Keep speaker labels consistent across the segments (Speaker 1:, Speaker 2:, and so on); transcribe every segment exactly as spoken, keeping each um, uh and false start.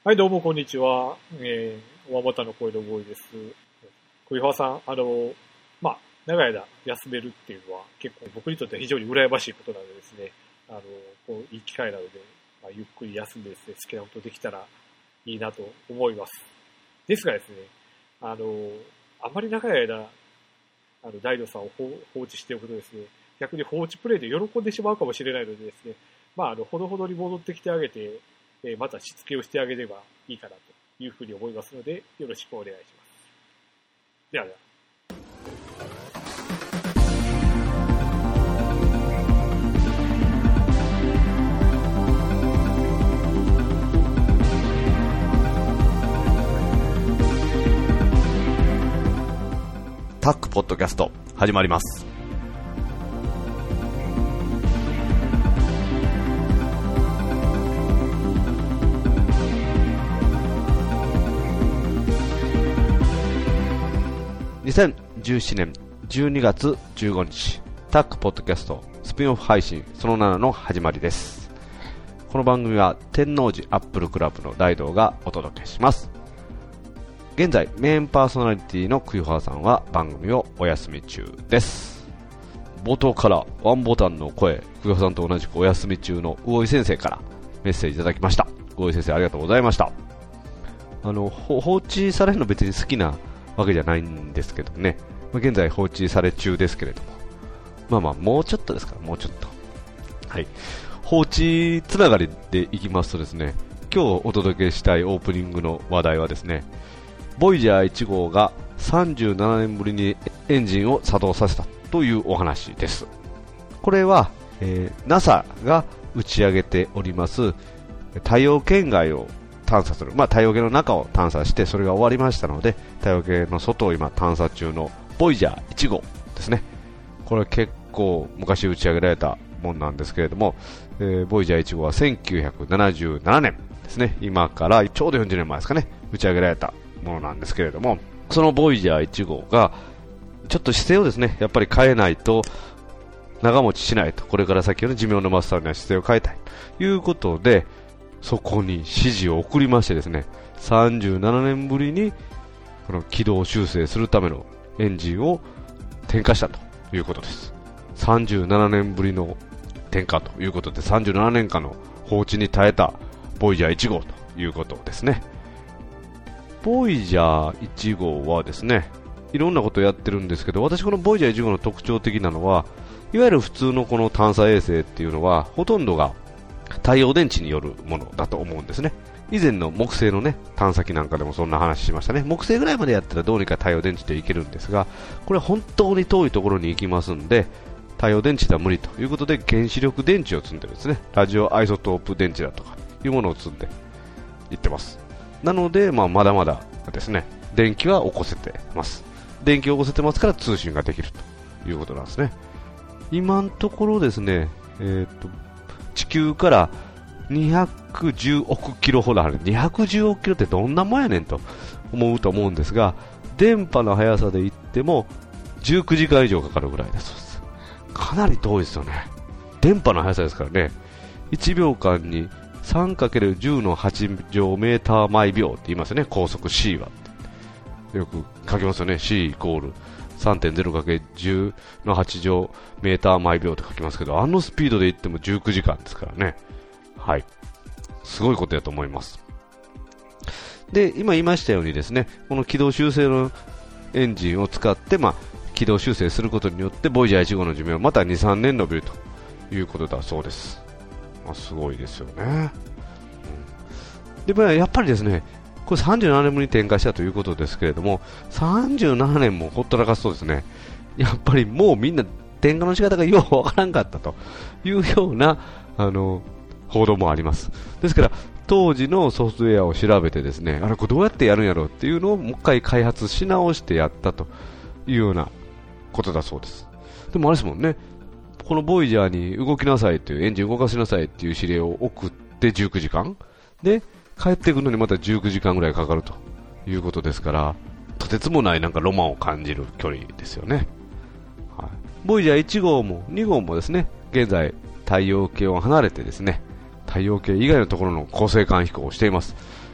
Speaker 1: はい、どうもこんにちは。えー、おわもたの声のボーイです。栗原さん、あの、まあ、長い間休めるっていうのは結構僕にとっては非常に羨ましいことなのでですね、あの、こういい機会なので、まあ、ゆっくり休んでですね、好きなことできたらいいなと思います。ですがですね、あの、あまり長い間、あの、大悟さんを放置しておくとですね、逆に放置プレイで喜んでしまうかもしれないのでですね、まあ、あの、ほどほどに戻ってきてあげて、えー、またしつけをしてあげればいいかなというふうに思いますので、よろしくお願いします。ではでは。
Speaker 2: タックポッドキャスト始まります。にせんじゅうななねんじゅうにがつじゅうごにち、タックポッドキャストスピンオフ配信そのななの始まりです。この番組は天王寺アップルクラブの大道がお届けします。現在メインパーソナリティの栗原さんは番組をお休み中です。冒頭からワンボタンの声、栗原さんと同じくお休み中の魚井先生からメッセージいただきました。魚井先生ありがとうございました。あの放置されるの別に好きなわけじゃないんですけどね、現在放置され中ですけれども、まあまあもうちょっとですからもうちょっと、はい、放置つながりでいきますとですね、今日お届けしたいオープニングの話題はですね、ボイジャーいち号がさんじゅうななねんぶりにエンジンを作動させたというお話です。これは、えー、ナサ が打ち上げております太陽圏外を探査する、まあ、太陽系の中を探査してそれが終わりましたので、太陽系の外を今探査中のボイジャーいち号ですね。これ結構昔打ち上げられたものなんですけれども、えー、ボイジャーいち号はせんきゅうひゃくななじゅうななねんですね、今からちょうどよんじゅうねんまえですかね、打ち上げられたものなんですけれども、そのボイジャーいち号がちょっと姿勢をですねやっぱり変えないと長持ちしないと、これから先の寿命のマスターには姿勢を変えたいということで、そこに指示を送りましてですね、さんじゅうななねんぶりにこの軌道修正するためのエンジンを点火したということです。さんじゅうななねんぶりの点火ということで、さんじゅうななねんかんの放置に耐えたボイジャーいち号ということですね。ボイジャーいち号はですね、いろんなことをやってるんですけど、私このボイジャーいち号の特徴的なのは、いわゆる普通のこの探査衛星っていうのはほとんどが太陽電池によるものだと思うんですね。以前の木星のね探査機なんかでもそんな話しましたね。木星ぐらいまでやったらどうにか太陽電池でいけるんですが、これは本当に遠いところに行きますんで、太陽電池では無理ということで原子力電池を積んでるんですね。ラジオアイソトープ電池だとかいうものを積んでいってます。なので、まあ、まだまだですね電気は起こせてます。電気を起こせてますから通信ができるということなんですね。今のところですね、えーと地球からにひゃくじゅうおくキロほどある。にひゃくじゅうおくキロってどんなもんやねんと思うと思うんですが、電波の速さで行ってもじゅうくじかん以上かかるぐらいだそうです。かなり遠いですよね。電波の速さですからね、いちびょうかんに さんかけるじゅうのはち乗メーター毎秒って言いますよね。高速 C はよく書きますよね。 C イコール さんてんゼロかけるじゅうのはち乗メーター毎秒って書きますけど、あのスピードで行ってもじゅうくじかんですからね。はい、すごいことだと思います。で、今言いましたようにですね、この軌道修正のエンジンを使って、まあ、軌道修正することによってボイジャーいち号の寿命はまた にさんねん延びるということだそうです。まあ、すごいですよね、うん、で、まあ、やっぱりですね、これさんじゅうななねんぶりに点火したということですけれども、さんじゅうななねんもほったらかすとですね、やっぱりもうみんな点火の仕方がようわからんかったというようなあの報道もあります。ですから当時のソフトウェアを調べてですね、あれこれどうやってやるんやろうっていうのをもう一回開発し直してやったというようなことだそうです。でもあれですもんね、このボイジャーに動きなさいというエンジン動かしなさいという指令を送ってじゅうくじかんで帰ってくるのにまたじゅうくじかんぐらいかかるということですから、とてつもないなんかロマンを感じる距離ですよね。はい、ボイジャーいち号もに号もですね、現在太陽系を離れてですね、太陽系以外のところの恒星間飛行をしています。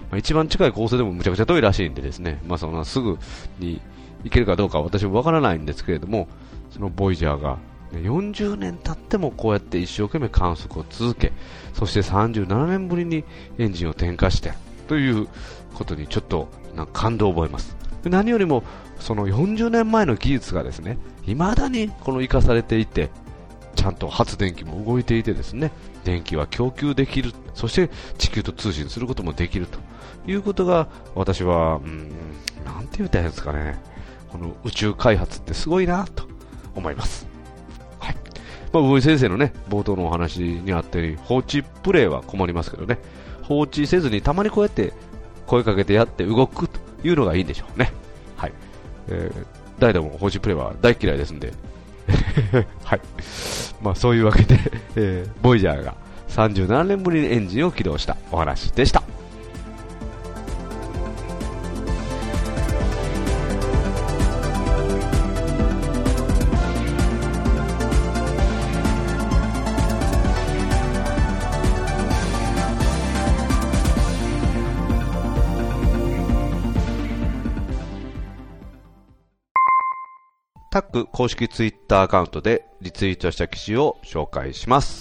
Speaker 2: まあ、一番近い高速でもむちゃくちゃ遠いらしいんでですね、まあ、そのすぐに行けるかどうかは私もわからないんですけれども、そのボイジャーがよんじゅうねん経ってもこうやって一生懸命観測を続け、そしてさんじゅうななねんぶりにエンジンを点火してということにちょっとなんか感動を覚えます。で何よりもそのよんじゅうねんまえの技術がですね、未だにこの生かされていて、ちゃんと発電機も動いていてですね、電気は供給できる、そして地球と通信することもできるということが、私はうーんなんて言ったらいいんですかね、この宇宙開発ってすごいなと思います。はい。まあ、魚井先生のね、冒頭のお話にあったように、放置プレイは困りますけどね、放置せずにたまにこうやって声かけてやって動くというのがいいんでしょうね。はい。えー、誰でも放置プレイは大嫌いですんで、はい。まあそういうわけで、えー、ボイジャーがさんじゅうななねんぶりにエンジンを起動したお話でした。タック公式ツイッターアカウントでリツイートした記事を紹介します。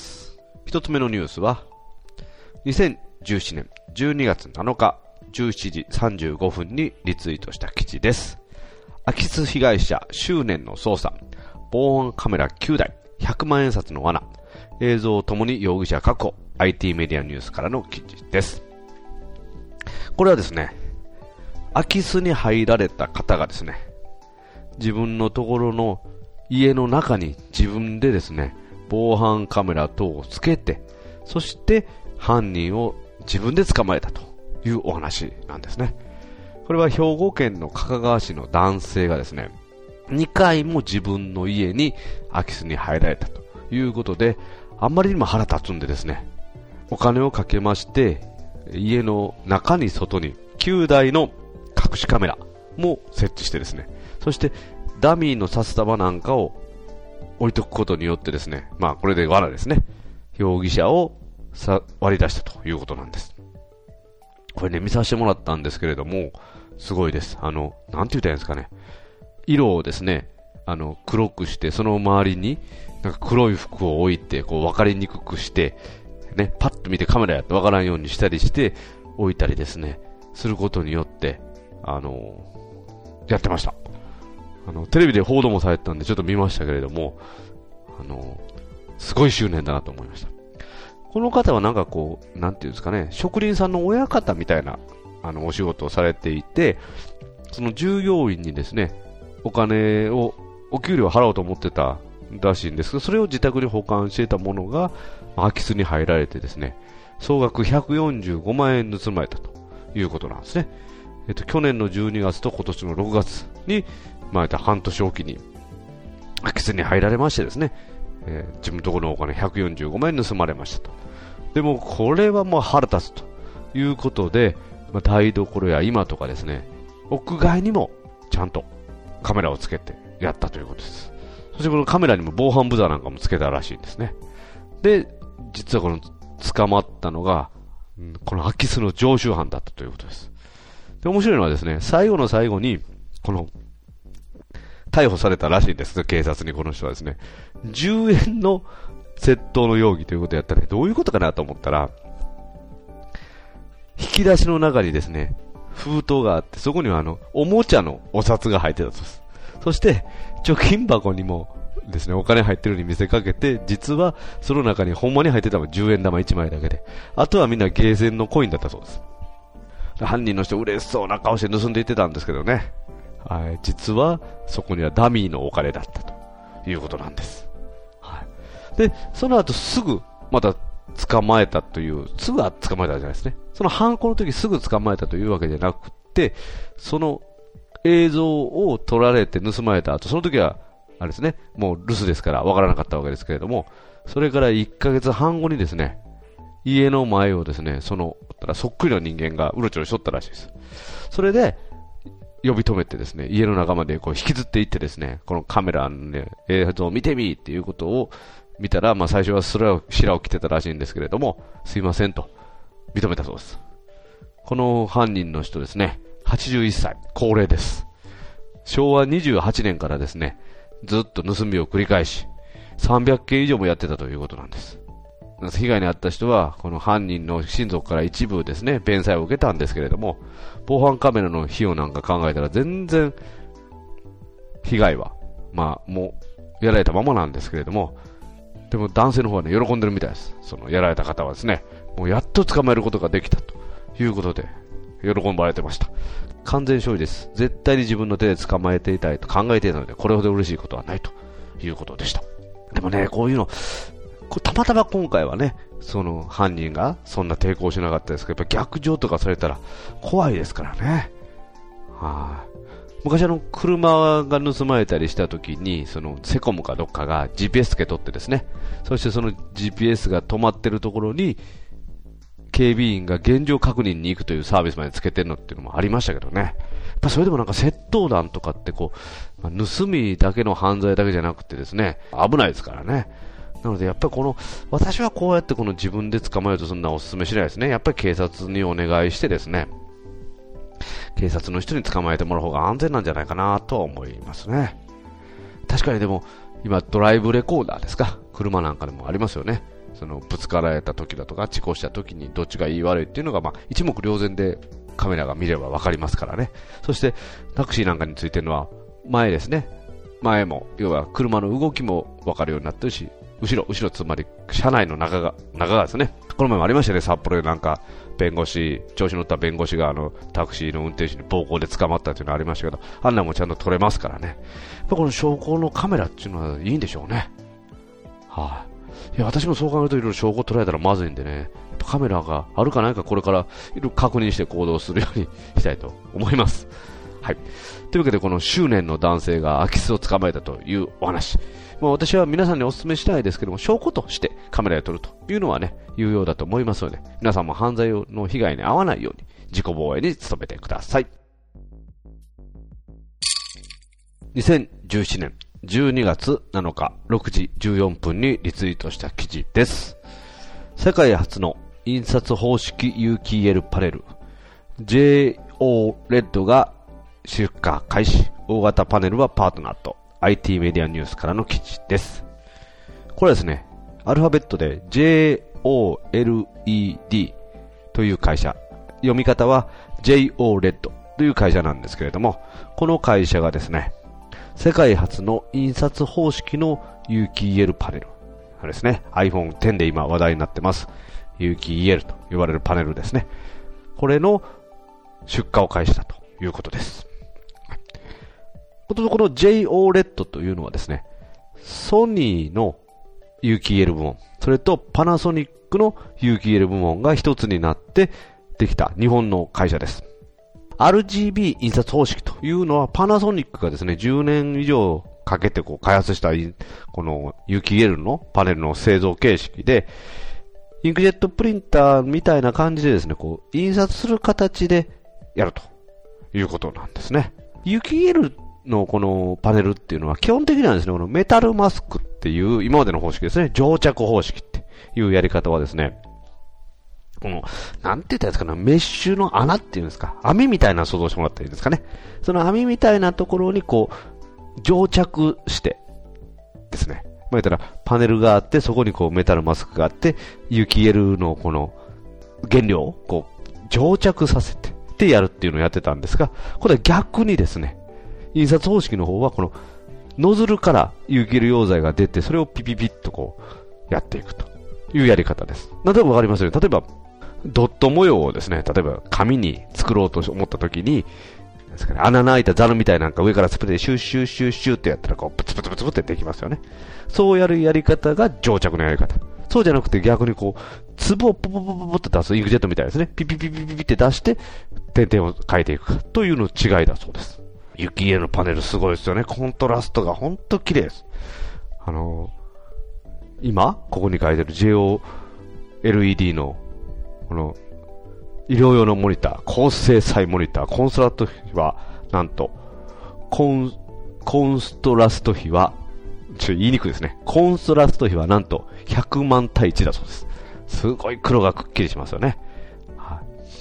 Speaker 2: 一つ目のニュースは、にせんじゅうななねんじゅうにがつなのかじゅうしちじさんじゅうごふんにリツイートした記事です。空き巣被害者執念の捜査、防犯カメラきゅうだい、ひゃくまんえん札の罠、映像ともに容疑者確保、アイティー メディアニュースからの記事です。これはですね、空き巣に入られた方がですね、自分のところの家の中に自分でですね、防犯カメラ等をつけて、そして犯人を自分で捕まえたというお話なんですね。これは兵庫県の加賀川市の男性がですね、にかいも自分の家に空き巣に入られたということで、あんまりにも腹立つんでですね、お金をかけまして、家の中に外にきゅうだいの隠しカメラも設置してですね、そしてダミーの札束なんかを置いとくことによってですね、まあこれで罠ですね、容疑者をさ割り出したということなんです。これね、見させてもらったんですけれども、すごいです。あの、なんて言ったらいいんですかね、色をですね、あの黒くして、その周りになんか黒い服を置いて、こう分かりにくくしてね、パッと見てカメラやって分からんようにしたりして置いたりですね、することによって、あのやってました。あのテレビで報道もされてたんでちょっと見ましたけれども、あのすごい執念だなと思いました。この方はなんかこう、なんていうんですかね、職人さんの親方みたいなあのお仕事をされていて、その従業員にですね、お金をお給料を払おうと思ってたらしいんですけど、それを自宅に保管していたものが空き巣に入られてですね、総額ひゃくよんじゅうごまんえん盗まれたということなんですね。えっと、去年のじゅうにがつと今年のろくがつに、まあ、半年おきに空き巣に入られましてですね、えー、自分のところのお金ひゃくよんじゅうごまんえん盗まれましたと。でもこれはもう腹立つということで、まあ、台所や今とかですね、屋外にもちゃんとカメラをつけてやったということです。そしてこのカメラにも防犯ブザーなんかもつけたらしいんですね。で、実はこの捕まったのが、うん、この空き巣の常習犯だったということです。で、面白いのはですね、最後の最後にこの逮捕されたらしいんです。警察にこの人はですね、じゅうえんの窃盗の容疑ということをやったら、どういうことかなと思ったら、引き出しの中にですね、封筒があって、そこにはあのおもちゃのお札が入ってたそうです。そして貯金箱にもですね、お金入ってるように見せかけて、実はその中にほんまに入ってたのはじゅうえんだまいちまいだけで、あとはみんなゲーセンのコインだったそうです。犯人の人嬉しそうな顔して盗んでいってたんですけどね、はい、実はそこにはダミーのお金だったということなんです。はい、で、その後すぐまた捕まえたという、すぐは捕まえたじゃないですね。その犯行の時すぐ捕まえたというわけじゃなくて、その映像を撮られて盗まれた後、その時はあれですね、もう留守ですから分からなかったわけですけれども、それからいっかげつはん後にですね、家の前をですね、そのそっくりの人間がうろちょろしとったらしいです。それで呼び止めてですね、家の中までこう引きずっていってですね、このカメラの、ね、映像を見てみっていうことを見たら、まあ最初はそれを白を着てたらしいんですけれども、すいませんと認めたそうです。 この犯人の人ですね、はちじゅういっさい、高齢です。しょうわにじゅうはちねんからですね、ずっと盗みを繰り返し、さんびゃっけん以上もやってたということなんです。被害に遭った人は、この犯人の親族から一部ですね、弁済を受けたんですけれども、防犯カメラの費用なんか考えたら全然、被害は、まあ、もう、やられたままなんですけれども、でも男性の方はね、喜んでるみたいです。その、やられた方はですね、もうやっと捕まえることができたということで、喜ばれてました。完全勝利です。絶対に自分の手で捕まえていたいと考えていたので、これほど嬉しいことはないということでした。でもね、こういうの、たまたま今回はね、その犯人がそんな抵抗しなかったですけど、やっぱ逆上とかされたら怖いですからね。はい。昔あの車が盗まれたりした時に、そのセコムかどっかが ジーピーエス つけ取ってですね、そしてその ジーピーエス が止まってるところに警備員が現状確認に行くというサービスまでつけてるのっていうのもありましたけどね。やっぱそれでもなんか窃盗団とかってこう、まあ、盗みだけの犯罪だけじゃなくてですね、危ないですからね。なのでやっぱりこの、私はこうやってこの自分で捕まえるとそんなお勧めしないですね。やっぱり警察にお願いしてですね、警察の人に捕まえてもらう方が安全なんじゃないかなとは思いますね。確かにでも、今ドライブレコーダーですか、車なんかでもありますよね。そのぶつかられた時だとか、事故した時にどっちがいい悪いっていうのが、まあ、一目瞭然でカメラが見ればわかりますからね。そしてタクシーなんかについてるのは、前ですね。前も、要は車の動きもわかるようになってるし、後ろ、後ろつまり車内の中が、中がですね。この前もありましたね、札幌でなんか、弁護士、調子乗った弁護士があの、タクシーの運転手に暴行で捕まったっていうのがありましたけど、あんなもちゃんと撮れますからね。やっぱこの証拠のカメラっていうのはいいんでしょうね。はい、いや、私もそう考えるといろいろ証拠捉えたらまずいんでね、やっぱカメラがあるかないかこれからいろいろ確認して行動するようにしたいと思います。はい。というわけでこの執念の男性が空き巣を捕まえたというお話。まあ、私は皆さんにお勧めしたいですけども、証拠としてカメラで撮るというのはね、有用だと思いますので、皆さんも犯罪の被害に遭わないように自己防衛に努めてください。にせんじゅうななねんじゅうにがつなのかろくじじゅうよんぷんにリツイートした記事です。世界初の印刷方式有機 イーエル パネル ジェイオー レッドが出荷開始。大型パネルはパートナーと アイティー メディアニュースからの記事です。これはですね、アルファベットで ジェイオーエルイーディー という会社、読み方は ジェイオー レッドという会社なんですけれども、この会社がですね、世界初の印刷方式の有機 イーエル パネルですね、アイフォンテン で今話題になってます有機 イーエル と呼ばれるパネルですね。これの出荷を開始したということです。この ジェイオー レッドというのはですね、ソニーの有機 イーエル 部門、それとパナソニックの有機 イーエル 部門が一つになってできた日本の会社です。アールジービー 印刷方式というのはパナソニックがですね、じゅうねん以上かけてこう開発したこの有機 イーエル のパネルの製造形式で、インクジェットプリンターみたいな感じでですね、こう印刷する形でやるということなんですね。有機 イーエル のこのパネルっていうのは基本的にはですね、このメタルマスクっていう今までの方式ですね、蒸着方式っていうやり方はですね、この、なんて言ったらいいですかね、メッシュの穴っていうんですか、網みたいな想像してもらったらいいですかね。その網みたいなところにこう、蒸着してですね、まあ、言ったらパネルがあって、そこにこうメタルマスクがあって、有機 イーエル のこの原料をこう蒸着させて、でやるっていうのをやってたんですが、これは逆にですね、印刷方式の方はこのノズルから有機 イーエル 溶剤が出て、それをピピピッとこうやっていくというやり方です。例えばわかりますよね。例えばドット模様をですね、例えば紙に作ろうと思った時に、ですかね、穴の開いたザルみたいなんか上からスプレーでシューシューシューシューってやったらこうプツプツプツプツってできますよね。そうやるやり方が蒸着のやり方。そうじゃなくて逆にこう粒をポポポポポって出すインクジェットみたいですね。ピピピピピピって出して点々を変えていくかというの違いだそうです。有機 イーエル のパネルすごいですよね。コントラストがほんと綺麗です。あのー、今ここに書いてる ジェイオーエルイーディー のこの医療用のモニター、高精細モニター、コンストラスト比はなんとコンコンストラスト比はちょっと言いにくいですね。コンストラスト比はなんとひゃくまんたいいちだそうです。すごい黒がくっきりしますよね。はい。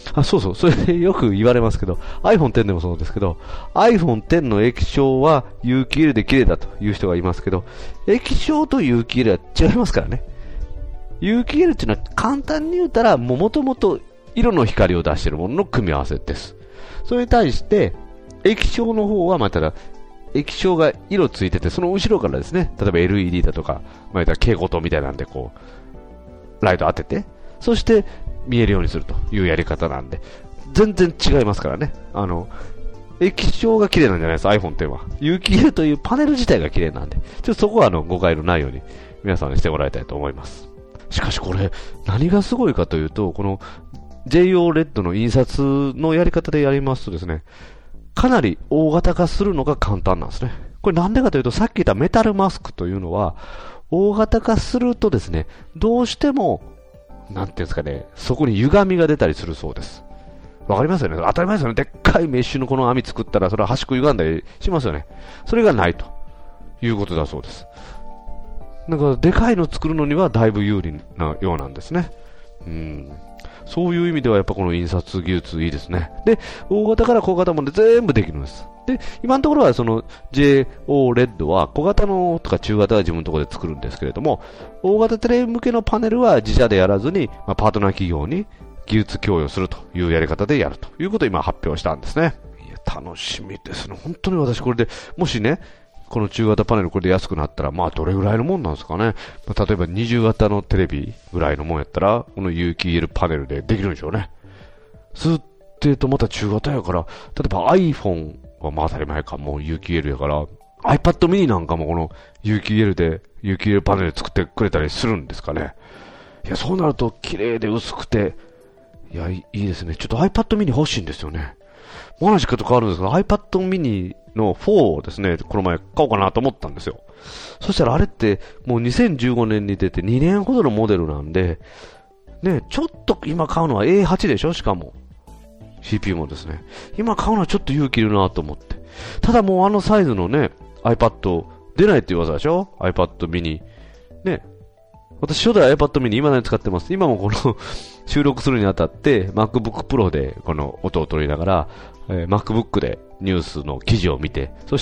Speaker 2: あ、そうそう、それでよく言われますけど、アイフォンテン でもそうですけど、アイフォンテン の液晶は有機 イーエル で綺麗だという人がいますけど、液晶と有機 イーエル は違いますからね。有機 イーエル っていうのは簡単に言うたら、もともと色の光を出しているものの組み合わせです。それに対して、液晶の方はまた液晶が色ついてて、その後ろからですね、例えば エルイーディー だとか、まあ、蛍光灯みたいなんでこう、ライト当てて、そして見えるようにするというやり方なんで、全然違いますからね。あの、液晶が綺麗なんじゃないです、iPhone テンは。有機 イーエル というパネル自体が綺麗なんで、ちょっとそこはあの誤解のないように皆さんにしてもらいたいと思います。しかしこれ、何がすごいかというと、この ジェイオー レッドの印刷のやり方でやりますとですね、かなり大型化するのが簡単なんですね。これなんでかというと、さっき言ったメタルマスクというのは、大型化するとですね、どうしても、なんていうんですかね、そこに歪みが出たりするそうです。わかりますよね。当たり前ですよね。でっかいメッシュのこの網作ったら、それは端っこ歪んだりしますよね。それがないということだそうです。だからでかいの作るのにはだいぶ有利なようなんですね。うん。そういう意味ではやっぱこの印刷技術いいですね。で、大型から小型まで全部できるんです。で、今のところはその ジェイオー レッドは小型のとか中型は自分のところで作るんですけれども、大型テレビ向けのパネルは自社でやらずに、まあ、パートナー企業に技術供与するというやり方でやるということを今発表したんですね。いや、楽しみですね。本当に私これで、もしね、この中型パネルこれで安くなったら、まあどれぐらいのもんなんですかね。まあ、例えばにじゅう型のテレビぐらいのもんやったら、この有機 イーエル パネルでできるんでしょうね。ずっとまた中型やから、例えば iPhone はまあ当たり前か、もう有機 イーエル やから、iPad mini なんかもこの有機 イーエル で、有機 イーエル パネル作ってくれたりするんですかね。いや、そうなると綺麗で薄くて、いや、いいですね。ちょっと iPad mini 欲しいんですよね。もう話かと変わるんですが、iPad mini のフォーをですね、この前買おうかなと思ったんですよ。そしたらあれってもうにせんじゅうごねんに出てにねんほどのモデルなんで、ね、ちょっと今買うのは エーはち でしょ、しかも。シーピーユー もですね。今買うのはちょっと勇気いるなと思って。ただもうあのサイズのね、iPad 出ないって噂でしょ ?iPad mini。ね。私初代 iPad mini 今何使ってます。今もこの収録するにあたって MacBook Pro でこの音を取りながら、えー、MacBook でニュースの記事を見て、そして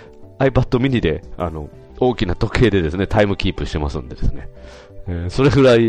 Speaker 2: iPad mini であの大きな時計でですね、タイムキープしてますんでですね。えー、それぐらい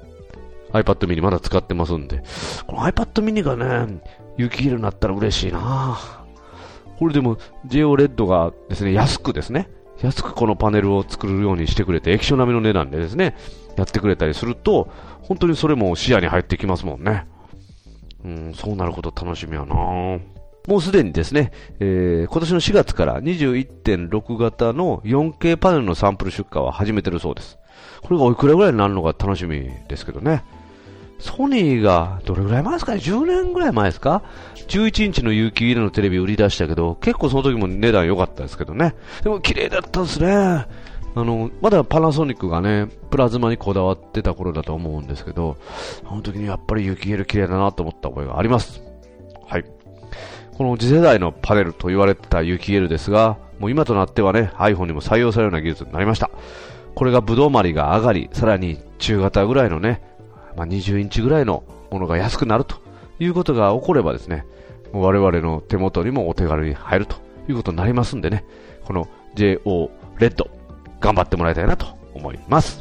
Speaker 2: iPad mini まだ使ってますんで、この iPad mini がね、有機 イーエル になったら嬉しいな。これでも ジェイオー レッドがですね、安くですね、安くこのパネルを作るようにしてくれて、液晶並みの値段でですね、やってくれたりすると、本当にそれも視野に入ってきますもんね。うん、そうなること楽しみやな。もうすでにですね、えー、今年のしがつから にじゅういってんろく 型の よんケー パネルのサンプル出荷は始めてるそうです。これがおいくらぐらいになるのか楽しみですけどね。ソニーがどれぐらい前ですかね、じゅうねんぐらい前ですか、じゅういちインチの有機 イーエル のテレビ売り出したけど、結構その時も値段良かったですけどね。でも綺麗だったですね。あの、まだパナソニックがね、プラズマにこだわってた頃だと思うんですけど、あの時にやっぱり有機 イーエル 綺麗だなと思った覚えがあります。はい。この次世代のパネルと言われてた有機 イーエル ですが、もう今となってはね、iPhone にも採用されるような技術になりました。これがぶどうまりが上がり、さらに中型ぐらいのね、まあ、にじゅうインチぐらいのものが安くなるということが起こればですね、我々の手元にもお手軽に入るということになりますんでね、この ジェイオー レッド頑張ってもらいたいなと思います。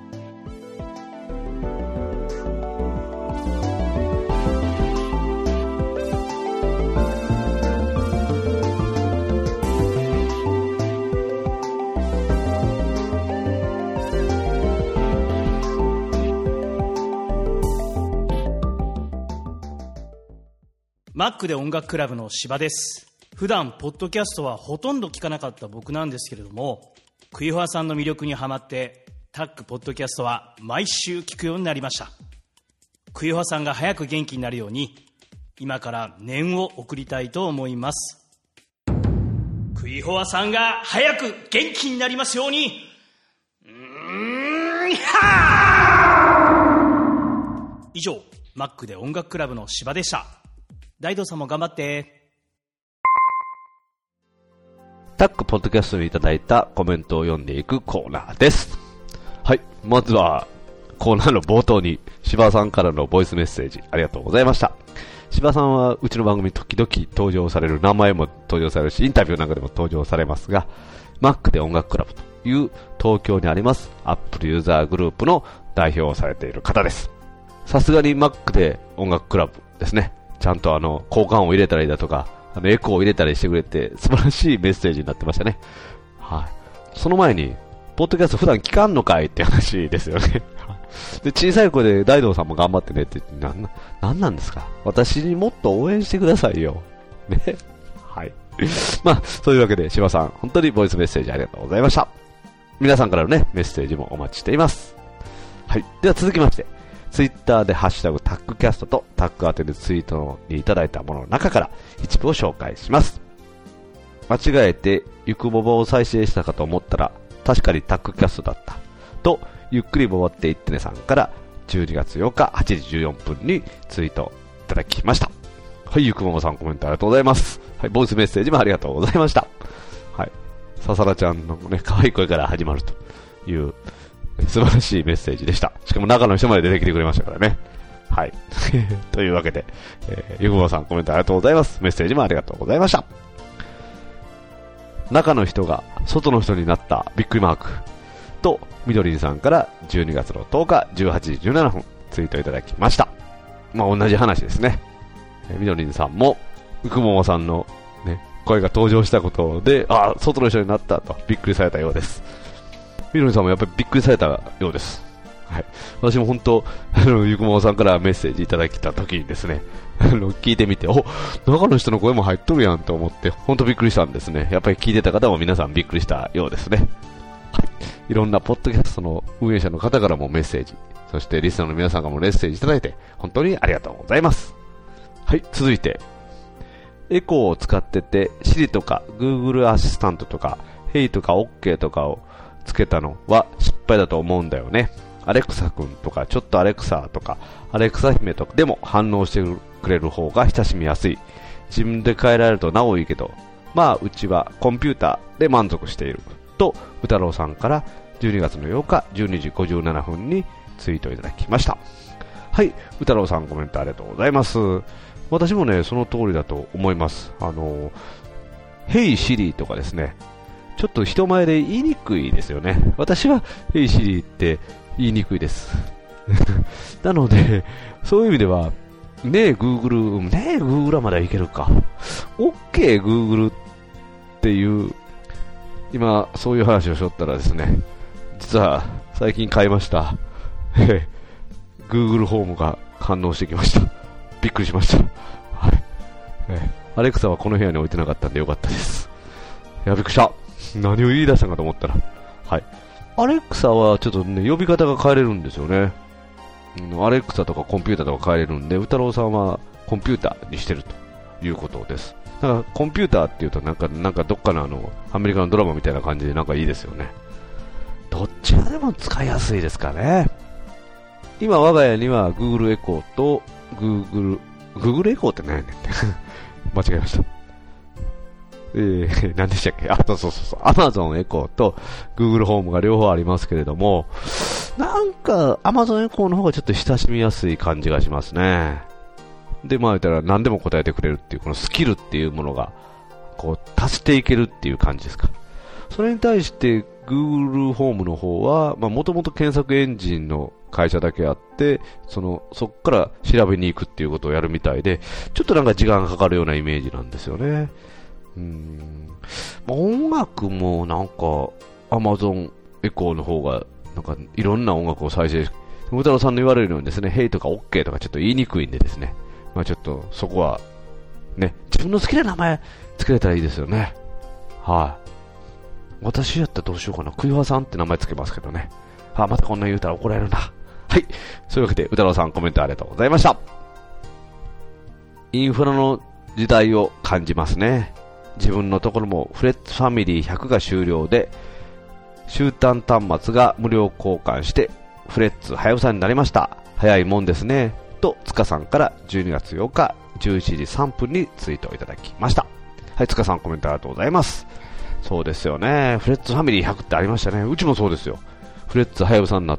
Speaker 3: マックで音楽クラブの柴です。普段ポッドキャストはほとんど聞かなかった僕なんですけれども、クイファーさんの魅力にはまってタックポッドキャストは毎週聞くようになりました。クイファーさんが早く元気になるように今から念を送りたいと思います。クイファーさんが早く元気になりますように。うーんはー以上、マックで音楽クラブの柴でした。大道さんも頑張って。
Speaker 2: タックポッドキャストにいただいたコメントを読んでいくコーナーです。はい、まずはコーナーの冒頭に柴さんからのボイスメッセージありがとうございました。柴さんはうちの番組時々登場される、名前も登場されるし、インタビューなんかでも登場されますが、Mac で音楽クラブという東京にあります Apple ユーザーグループの代表をされている方です。さすがに Mac で音楽クラブですね。ちゃんとあの交換音を入れたりだとか、あのエコーを入れたりしてくれて素晴らしいメッセージになってましたね。はい。その前にポッドキャスト普段聞かんのかいって話ですよね。で、小さい声で大道さんも頑張ってねって、な、な、なんなんですか。私にもっと応援してくださいよ。ね。はい。まあ、そういうわけで、柴さん、本当にボイスメッセージありがとうございました。皆さんからのね、メッセージもお待ちしています。はい。では続きまして、ツイッターでハッシュタグタックキャストとタック宛てでツイートにいただいたものの中から一部を紹介します。間違えて、ゆくぼぼを再生したかと思ったら、確かにタックキャストだった。と、ゆっくりぼぼっていってねさんからじゅうにがつようかはちじじゅうよんぷんにツイートいただきました。はい、ゆくぼぼさんコメントありがとうございます。はい、ボイスメッセージもありがとうございました。はい、ささらちゃんのね、可愛い声から始まるという素晴らしいメッセージでした。しかも中の人まで出てきてくれましたからね。はい。というわけで、えー、ゆくぼぼさんコメントありがとうございます。メッセージもありがとうございました。中の人が外の人になったびっくりマークとみどりんさんからじゅうにがつのとおかじゅうはちじじゅうななふんツイートいただきました。まあ同じ話ですね。みどりんさんもうくももさんの、ね、声が登場したことで、あ、外の人になったとびっくりされたようです。みどりんさんもやっぱりびっくりされたようです。はい、私も本当あのゆくももさんからメッセージいただいた時にですね、あの聞いてみて、お、中の人の声も入っとるやんと思って本当びっくりしたんですね。やっぱり聞いてた方も皆さんびっくりしたようですね。はい、いろんなポッドキャストの運営者の方からもメッセージ、そしてリスナーの皆さんからもメッセージいただいて本当にありがとうございます。はい、続いてエコーを使ってて Siri とか Google アシスタントとか Hey とか OK とかをつけたのは失敗だと思うんだよね。アレクサ君とかちょっとアレクサとかアレクサ姫とかでも反応してくれる方が親しみやすい。自分で変えられるとなおいいけど、まあうちはコンピューターで満足しているとうたろうさんからじゅうにがつのようかじゅうにじごじゅうななふんにツイートいただきました。はい、うたろうさんコメントありがとうございます。私もねその通りだと思います。あの Hey Siri とかですね、ちょっと人前で言いにくいですよね。私は Hey Siri って言いにくいですなのでそういう意味ではねえ Google ねえ Google はまだいけるか OK Google っていう今そういう話をしとったらですね、実は最近買いましたGoogle ホームが反応してきました。びっくりしました。はい、えアレクサはこの部屋に置いてなかったんでよかったです。いやびっくりした。何を言い出したかと思ったら、はい、アレクサはちょっとね呼び方が変えれるんですよね。アレクサとかコンピューターとか変えれるんで、うたろうさんはコンピューターにしてるということです。だからコンピューターっていうとなんかなんかどっかのあのアメリカのドラマみたいな感じでなんかいいですよね。どっちがでも使いやすいですかね。今我が家には Google エコーと Google Google エコーって何やねんって間違えました。えー、何でしたっけ。あ、そうそうそう、Amazon エコーと Google ホームが両方ありますけれども、なんか Amazon エコーの方がちょっと親しみやすい感じがしますね。で、まあ言ったら何でも答えてくれるっていうこのスキルっていうものがこう足していけるっていう感じですか。それに対して Google ホームの方はもともと検索エンジンの会社だけあって、そのそこから調べに行くっていうことをやるみたいで、ちょっとなんか時間がかかるようなイメージなんですよね。うーん、音楽もなんか Amazon エコーの方がなんかいろんな音楽を再生し、うたろうさんの言われるようにですね、Hey とか OK とかちょっと言いにくいんでですね、まあちょっとそこはね、自分の好きな名前つけれたらいいですよね。はい、私やったらどうしようかな、クイワさんって名前つけますけどね。あ、またこんな言うたら怒られるな。はい、そういうわけでうたろうさんコメントありがとうございました。インフラの時代を感じますね。自分のところもフレッツファミリーひゃくが終了で、終端端末が無料交換してフレッツはやぶさになりました。早いもんですねと塚さんからじゅうにがつようかじゅういちじさんぷんにツイートいただきました。はい、塚さんコメントありがとうございます。そうですよね、フレッツファミリーひゃくってありましたね。うちもそうですよ。フレッツはやぶさになって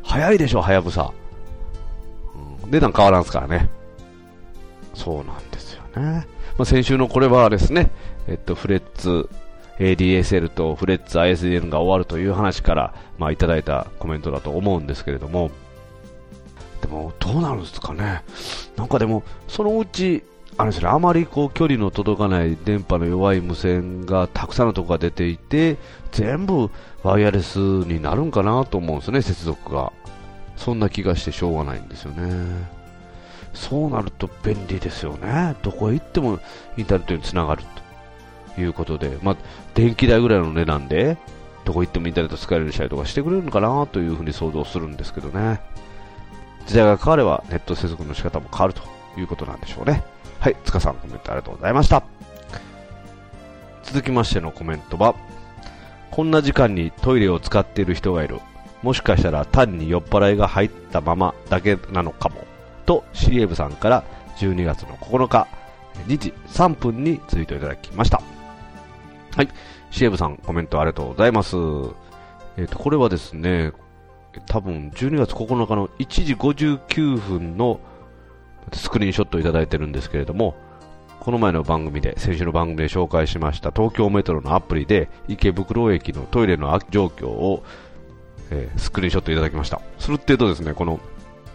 Speaker 2: 早いでしょ、はやぶさ。うん、値段変わらんすからね。そうなんですよね。まあ、先週のこれはですね、えっと、フレッツ エーディーエスエル とフレッツ アイエスディーエル が終わるという話から、まあ、いただいたコメントだと思うんですけれども、でも、どうなるんですかね。なんかでも、そのうち、あれですね、あまりこう距離の届かない電波の弱い無線がたくさんのところが出ていて、全部ワイヤレスになるんかなと思うんですよね、接続が。そんな気がしてしょうがないんですよね。そうなると便利ですよね。どこへ行ってもインターネットにつながるということで、まあ、電気代ぐらいの値段でどこ行ってもインターネット使えるようにしたりとかしてくれるのかなというふうに想像するんですけどね。時代が変わればネット接続の仕方も変わるということなんでしょうね。はい、塚さんコメントありがとうございました。続きましてのコメントは、こんな時間にトイレを使っている人がいる。もしかしたら単に酔っ払いが入ったままだけなのかも。と シーエム さんからじゅうにがつのここのかにじさんぷんにツイートいただきました。はい、シーエム さんコメントありがとうございます。えっと、これはですね、多分じゅうにがつここのかのいちじごじゅうきゅうふんのスクリーンショットをいただいてるんですけれども、この前の番組で、先週の番組で紹介しました東京メトロのアプリで池袋駅のトイレの状況を、えー、スクリーンショットいただきました。するってとですね、この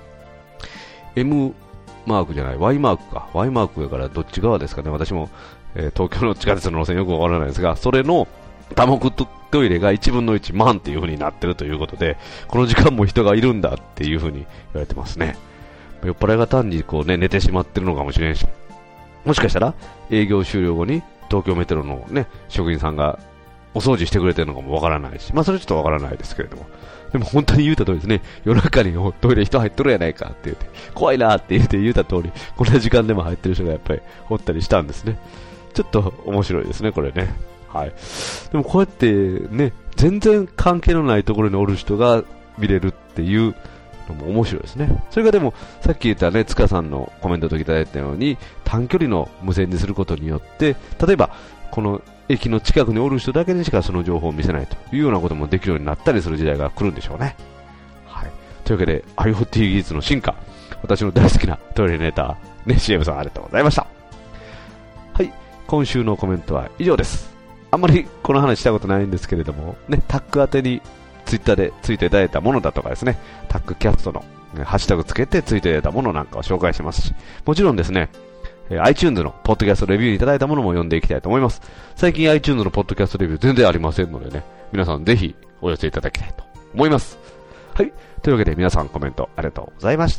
Speaker 2: M マークじゃない Y マークか Y マークやからどっち側ですかね。私も、えー、東京の地下鉄の路線よくわからないですが、それの多目トイレがいちぶんのいち万っていう風になってるということで、この時間も人がいるんだっていう風に言われてますね。酔っ払いが単にこう、ね、寝てしまってるのかもしれんし、もしかしたら営業終了後に東京メトロの、ね、職員さんがお掃除してくれてるのかもわからないし、まあそれちょっとわからないですけれども、でも本当に言うた通りですね、夜中にトイレ人入っとるやないかって言って、怖いなって言って言うた通り、こんな時間でも入ってる人がやっぱりおったりしたんですね。ちょっと面白いですね、これね。はい。でもこうやってね、全然関係のないところにおる人が見れるっていうのも面白いですね。それがでもさっき言ったね、塚さんのコメントでいただいたように短距離の無線にすることによって、例えばこの駅の近くにおる人だけにしかその情報を見せないというようなこともできるようになったりする時代が来るんでしょうね。はい。というわけで IoT 技術の進化、私の大好きなトイレネタ、ね、シーエム さんありがとうございました。はい。今週のコメントは以上です。あんまりこの話したことないんですけれども、ね、タック宛てにツイッターでツイートいただいたものだとかですね、タックキャストの、ね、ハッシュタグつけてツイートいただいたものなんかを紹介しますし、もちろんですね、iTunes のポッドキャストレビューにいただいたものも読んでいきたいと思います。最近 iTunes のポッドキャストレビュー全然ありませんのでね、皆さんぜひお寄せいただきたいと思います。はい。というわけで皆さんコメントありがとうございました。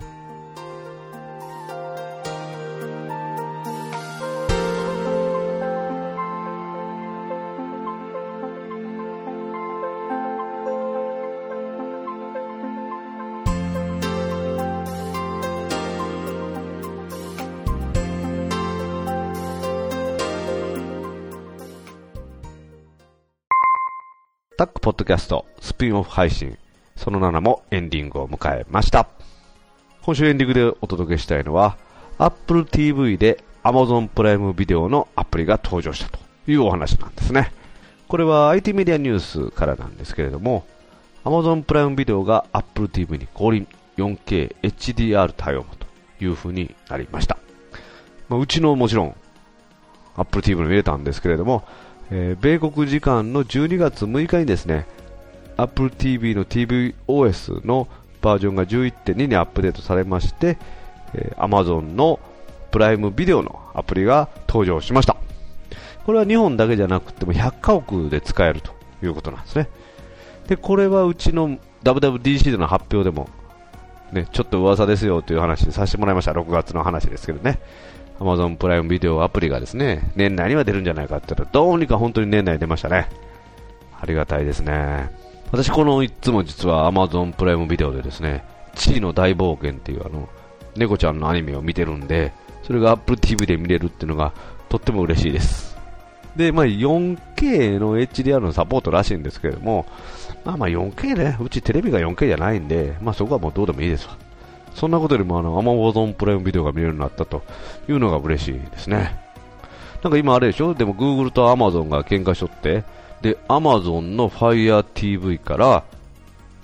Speaker 2: タックポッドキャストスピンオフ配信、そのななもエンディングを迎えました。今週エンディングでお届けしたいのは Apple ティーブイ で Amazon プライムビデオのアプリが登場したというお話なんですね。これは アイティー メディアニュースからなんですけれども、 Amazon プライムビデオが Apple ティーブイ に降臨 よんケーエイチディーアール 対応という風になりました。まあ、うちのもちろん Apple ティーブイ に入れたんですけれども、えー、米国時間のじゅうにがつむいかにですね、Apple ティーブイ の ティーブイオーエス のバージョンが じゅういってんに にアップデートされまして、えー、Amazon のプライムビデオのアプリが登場しました。これは日本だけじゃなくてもひゃっかこくで使えるということなんですね。で、これはうちの ダブリューダブリューディーシー での発表でも、ね、ちょっと噂ですよという話させてもらいました。ろくがつの話ですけどね、Amazon プライムビデオアプリがですね、年内には出るんじゃないかって言ったら、どうにか本当に年内に出ましたね。ありがたいですね。私このいつも実は Amazon プライムビデオでですね、地位の大冒険っていうあの猫ちゃんのアニメを見てるんで、それが Apple ティーブイ で見れるっていうのがとっても嬉しいです。で、まあ よんケー の エイチディーアール のサポートらしいんですけれども、まあまあ よんケー ね、うちテレビが よんケー じゃないんで、まあそこはもうどうでもいいですわ。そんなことよりもあの Amazon プライムビデオが見れるようになったというのが嬉しいですね。なんか今あれでしょ、でも Google と Amazon が喧嘩しとって、で Amazon の Fire ティーブイ から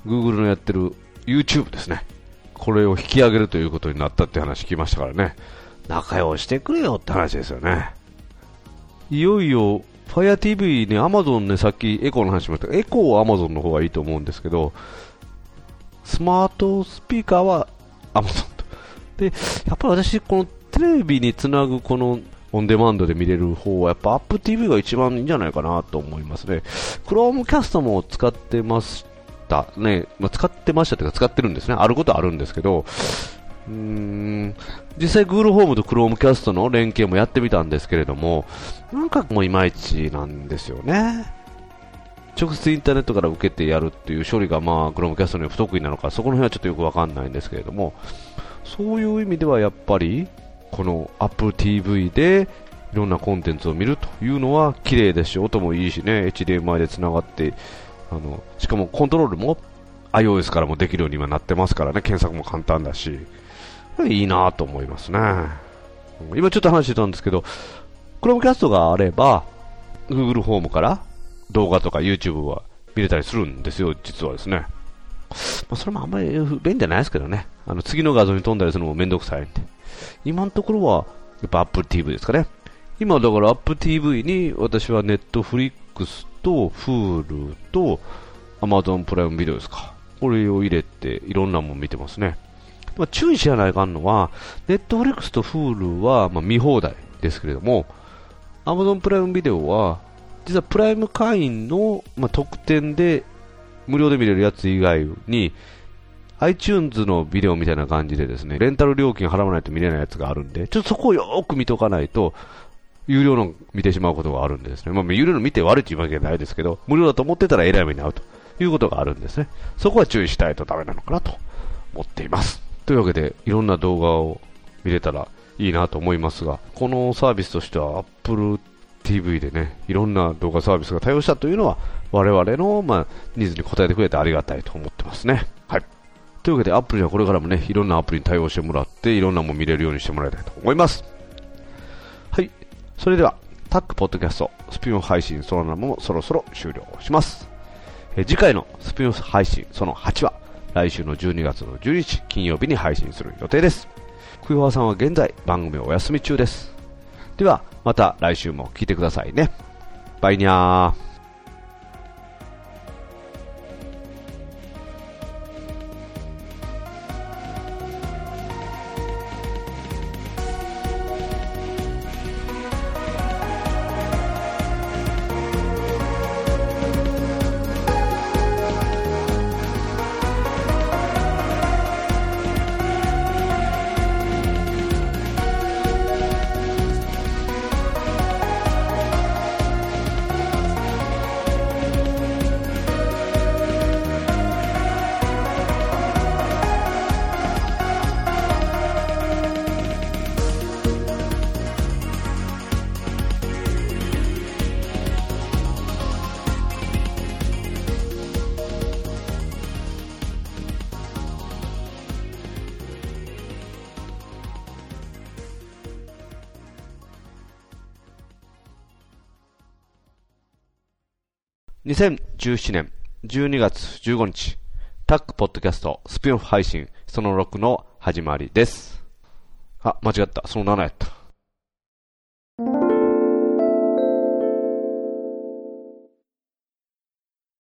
Speaker 2: Google のやってる YouTube ですね。これを引き上げるということになったって話聞きましたからね。仲良してくれよって話ですよね。いよいよ Fire ティーブイ ね、Amazon ね、さっきエコーの話もあった。エコーは Amazon の方がいいと思うんですけど、スマートスピーカーは Amazon と。で、やっぱり私、このテレビにつなぐこのオンデマンドで見れる方はやっぱ Apple ティーブイ が一番いいんじゃないかなと思いますね。Chromecast も使ってましたね。まあ、使ってましたというか使ってるんですね。あることはあるんですけど、うーん実際 Google ホームと Chromecast の連携もやってみたんですけれども、なんかもういまいちなんですよね。直接インターネットから受けてやるっていう処理がまあ Chromecast の不得意なのか、そこの辺はちょっとよくわかんないんですけれども、そういう意味ではやっぱりこの Apple ティーブイ でいろんなコンテンツを見るというのは綺麗ですし、音もいいしね、エイチディーエムアイ でつながって、あのしかもコントロールも iOS からもできるように今なってますからね、検索も簡単だし、いいなと思いますね。今ちょっと話してたんですけど、Chromecast があれば Google ホームから動画とか YouTube は見れたりするんですよ、実はですね。まあ、それもあんまり便利じゃないですけどね。あの次の画像に飛んだりするのもめんどくさいんで。今のところはやっぱ Apple ティーブイ ですかね。今だから Apple ティーブイ に私は Netflix と Hulu と Amazon プライムビデオですか。これを入れていろんなもの見てますね。まあ、注意しやないかんのは Netflix と Hulu はまあ見放題ですけれども、 Amazon プライムビデオは実はプライム会員のまあ特典で無料で見れるやつ以外に iTunes のビデオみたいな感じでですね、レンタル料金払わないと見れないやつがあるんで、ちょっとそこをよーく見とかないと有料の見てしまうことがあるんでですね、まあ、有料の見て悪いというわけじゃないですけど、無料だと思ってたらえらい目に遭うということがあるんですね。そこは注意したいとダメなのかなと思っています。というわけでいろんな動画を見れたらいいなと思いますが、このサービスとしては Apple ティーブイ でね、いろんな動画サービスが対応したというのは我々の、まあ、ニーズに応えてくれてありがたいと思ってますね。はい。というわけでアップルにはこれからもね、いろんなアプリに対応してもらっていろんなもの見れるようにしてもらいたいと思います。はい。それではタックポッドキャストスピンオフ配信その名もそろそろ終了します。え次回のスピンオフ配信そのはちは来週のじゅうにがつのじゅうににち金曜日に配信する予定です。クイファーさんは現在番組をお休み中です。ではまた来週も聞いてくださいね。バイニャー。にせんじゅうななねんじゅうにがつじゅうごにちタックポッドキャストスピンオフ配信そのろくの始まりです。あ、間違った。そのななやった。